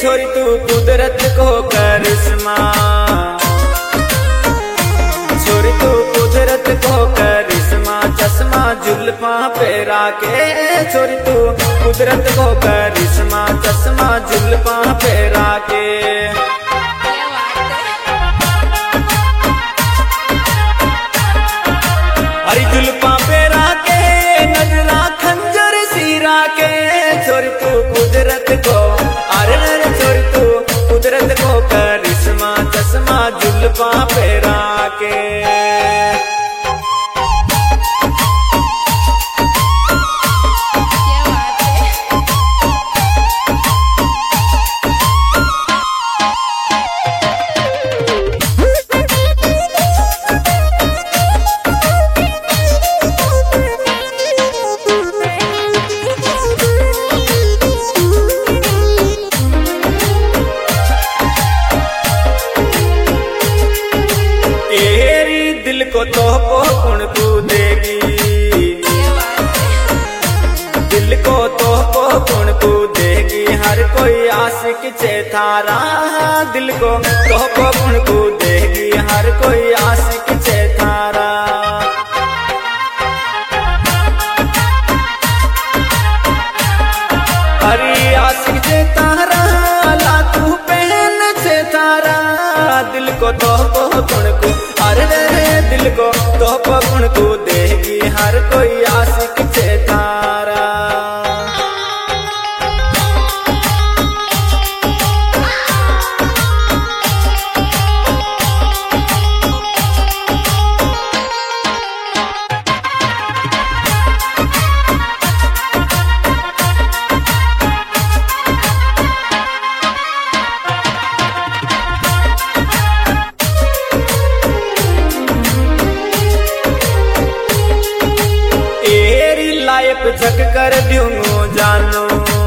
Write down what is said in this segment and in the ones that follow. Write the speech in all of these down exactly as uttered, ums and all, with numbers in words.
छोरी तू कुदरत को करिश्मा, छोरी तू कुदरत को करिश्मा, चश्मा जुल्फा पेरा के, छोरी तू कुदरत को करिश्मा, चश्मा जुल्फा पेरा के। हरी जुल्फा पेरा के, नजरा खंजर सीरा के, छोरी तू कुदरत को, अरे अरे छोरी तू कुदरत को करिश्मा, चश्मा जुल्फा पेरा के। दिल को तो कौन को देगी, दिल को तो कौन को देगी, हर कोई आशिक चे थारा, दिल को तो कौन को देगी, हर कोई आशिक चे थारा। हरी आशिक चे तारा, ला तू पहन चे तारा, दिल को तो कौन को, अरे दिल को तो पकड़ को देगी, हर कोई आशिक चे तारा। लाइफ झक कर दूंगो जानो,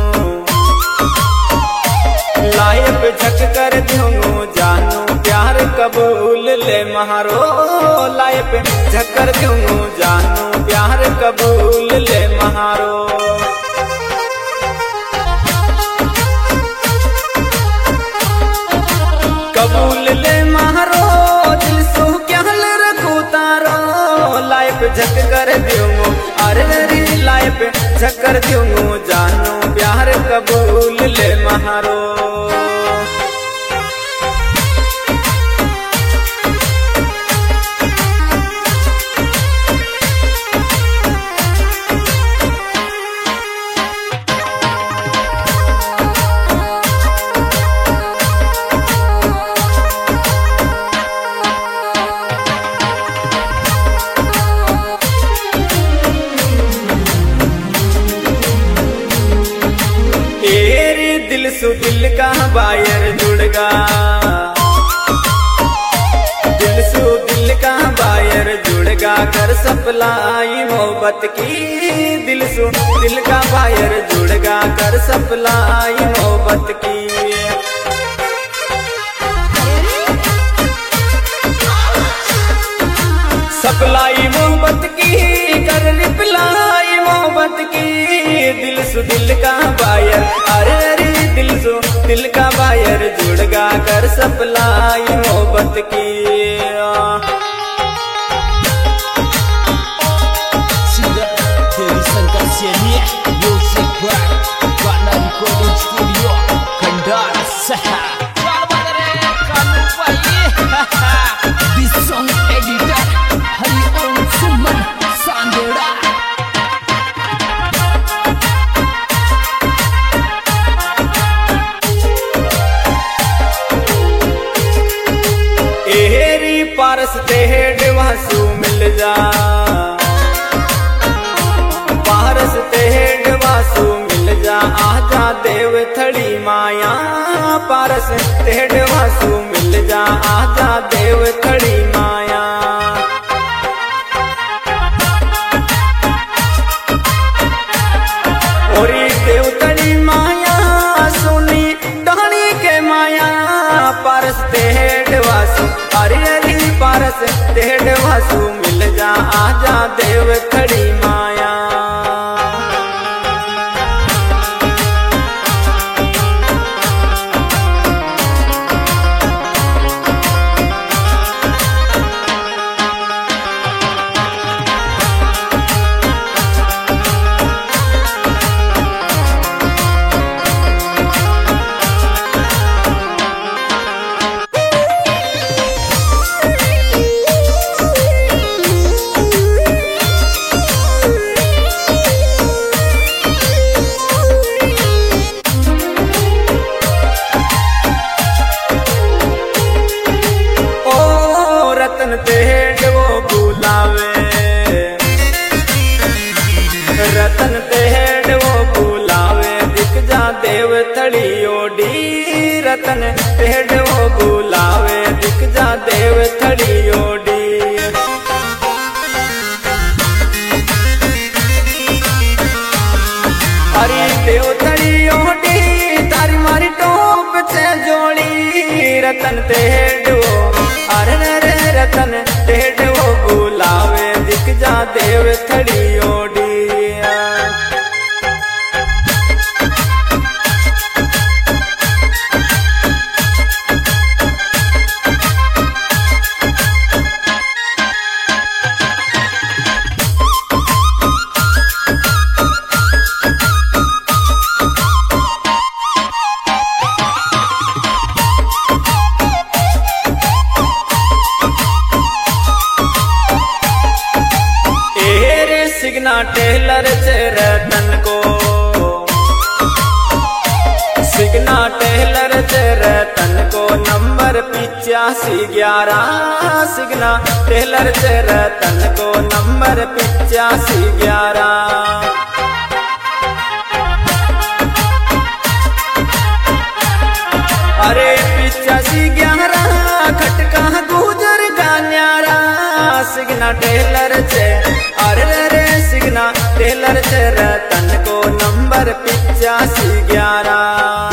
लाइफ झक कर दूंगो जानो, प्यार कबूल ले महारो, लाइफ झक कर दूंगो जानो, प्यार कबूल ले महारो। कबूल ले महारो, दिल सो क्या रखो तारो, लाइफ झक कर दूंगो, अरे लाइफ झकर दूंगो जानो, प्यार कबूल ले महारो। दिल सु दिल का बायर जुड़गा, दिल सु दिल का बायर जुड़गा, कर सप्लाई मोहब्बत की, दिल सु दिल का बायर जुड़गा, कर सप्लाई मोहब्बत की। सप्लाई मोहब्बत की, कर रिप्लाई मोहब्बत की, दिल सु दिल का बायर, अरे अरे दिल सु दिल का बायर जुड़गा, कर सप्लाई मोहब्बत की। पारस तेहेड वासु मिल जा, पारस तेहेड वासु मिल जा, आजा देव थड़ी माया, पारस तेहेड वासु मिल जा, आजा देव थड़ी माया। ओरी देव थड़ी माया, सोनी डाली के माया, पारस तेहेड वासु, अरे अरे पारस तेहेड वासु मिल जा, आजा देव थड़ी माया। रतन टेढ़ वो बुलावे दिख जा देव थड़ी ओडी। अरे देव थड़ी ओडी तारी मारी टोप से जोड़ी रतन टेढ़ वो अरे रे रतन टेढ़ वो बुलावे दिख जा देव थड़ी ओडी। सिगना टेलर से रतन को सिगना टेलर से रतन को नंबर पिचासी ग्यारह सिगना टेलर से रतन को नंबर पिचासी ग्यारह। अरे पिचासी ग्यारह खटका गुजर का न्यारा सिगना टेलर से अरे रे सिगना टेलर से रतन को नंबर पिचासी ग्यारह।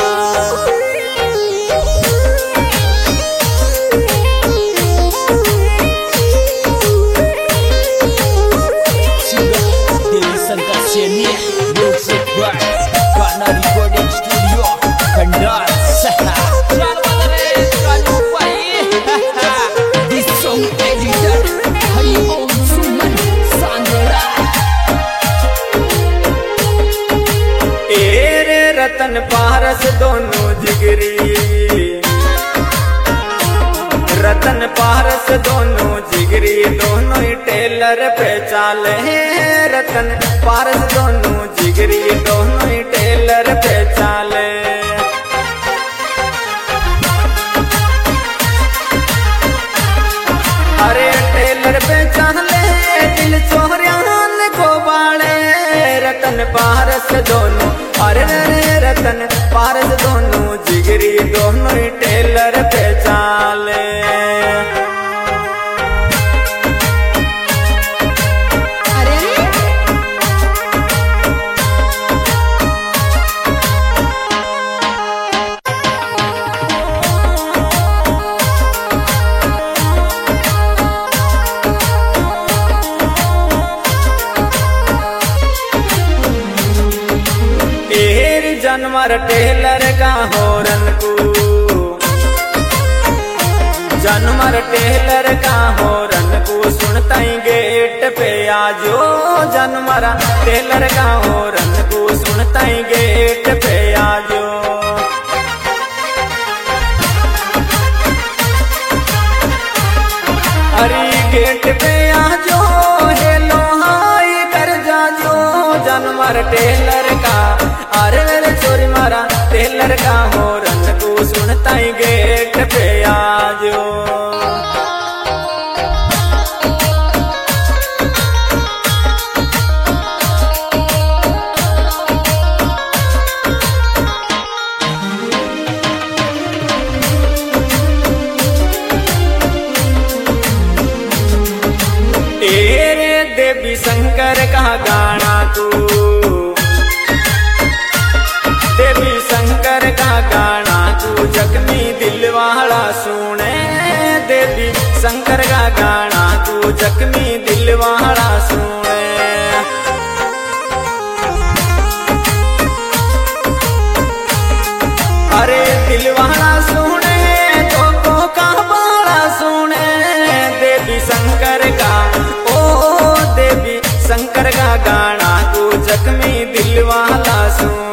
रतन पारस दोनों जिगरी रतन पारस दोनों जिगरी दोनों ही टेलर पे चाले रतन पारस दोनों जिगरी दोनों ही टेलर पे चाले। अरे टेलर पे चाले दिल चोरियान को बाले रतन पारस दोनों अरे रे रतन पारस दोनों जिगरी दोनों ही टेलर पे चाले। जानवर टेलर का होरन को जानवर टेलर का होरन को सुनता ही गेट पे आजो जानवर टेलर का होरन को सुनता ही गेट पे आजो। अरे गेट पे आजो हेलो हाय कर जाजो जानवर टेलर का अरे रे चोरी मारा टेलर का होरन को सुनता ही गेट पे आजो। तेरे देवी शंकर का गाना तू देवी शंकर का गाना तू जख्मी दिल वाला सुने देवी शंकर का गाना तू जख्मी दिल वाला सुने। अरे दिल वाला सुने तो को का बाला सुने देवी शंकर का ओ देवी शंकर का गाना तू जख्मी दिल वाला सुने।